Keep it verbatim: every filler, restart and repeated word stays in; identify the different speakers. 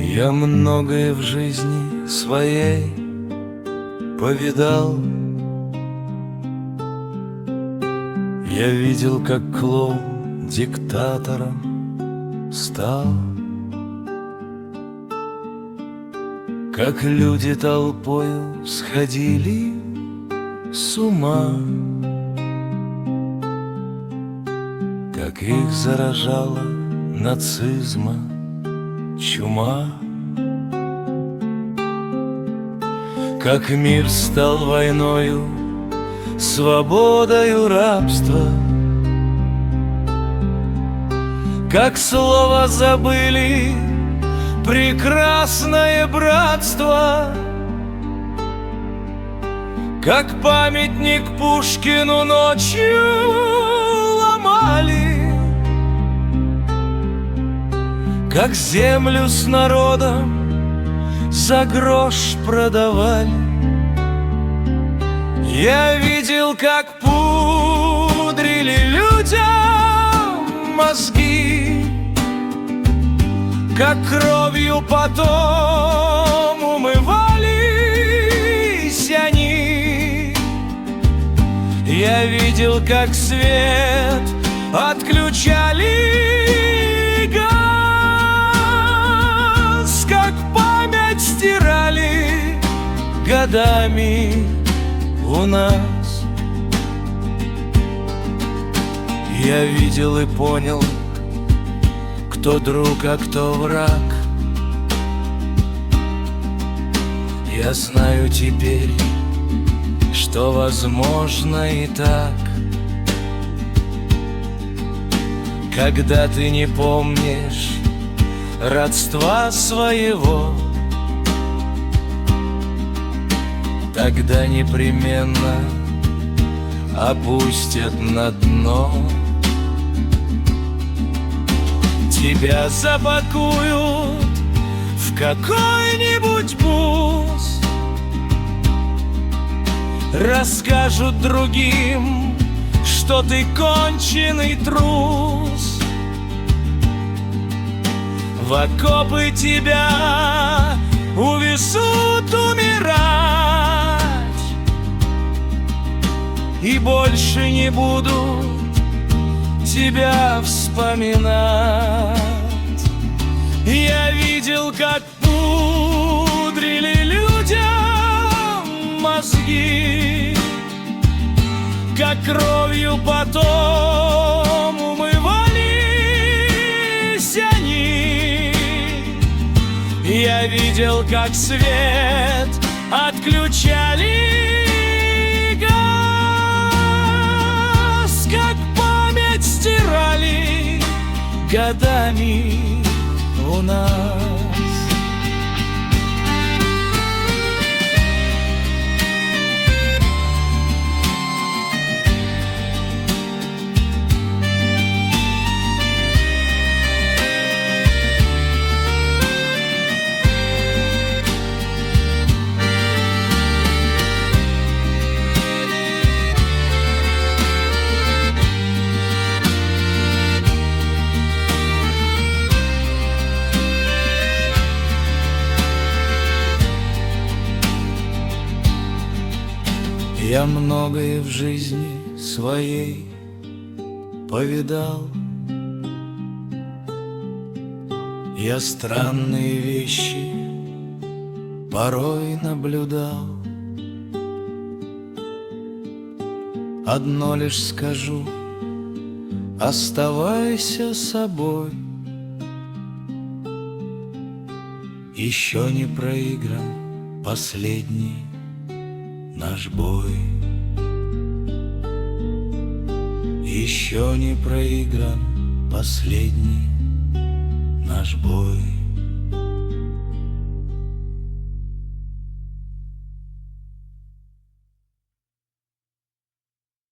Speaker 1: Я многое в жизни своей повидал. Я видел, как клоун диктатором стал, как люди толпою сходили с ума, как их заражала нацизма чума, как мир стал войною, свободою рабства, как слово забыли прекрасное братство, как памятник Пушкину ночью ломали, как землю с народом за грош продавали. Я видел, как пудрили людям мозги, как кровью потом умывались они. Я видел, как свет отключали газ, как память стирали годами у нас. Я видел и понял, кто друг, а кто враг. Я знаю теперь, что возможно и так, когда ты не помнишь родства своего, тогда непременно опустят на дно. Тебя запакуют в какой-нибудь бус, расскажут другим, что ты конченый трус. В окопы тебя увезут умирать, и больше не будут тебя вспоминать. Я видел, как пудрили людям мозги, как кровью потом умывались они. Я видел, как свет отключали газ, как память стирали годами у нас. Я многое в жизни своей повидал. Я странные вещи порой наблюдал. Одно лишь скажу: оставайся собой. Еще не проигран последний наш бой. Еще не проигран последний наш бой.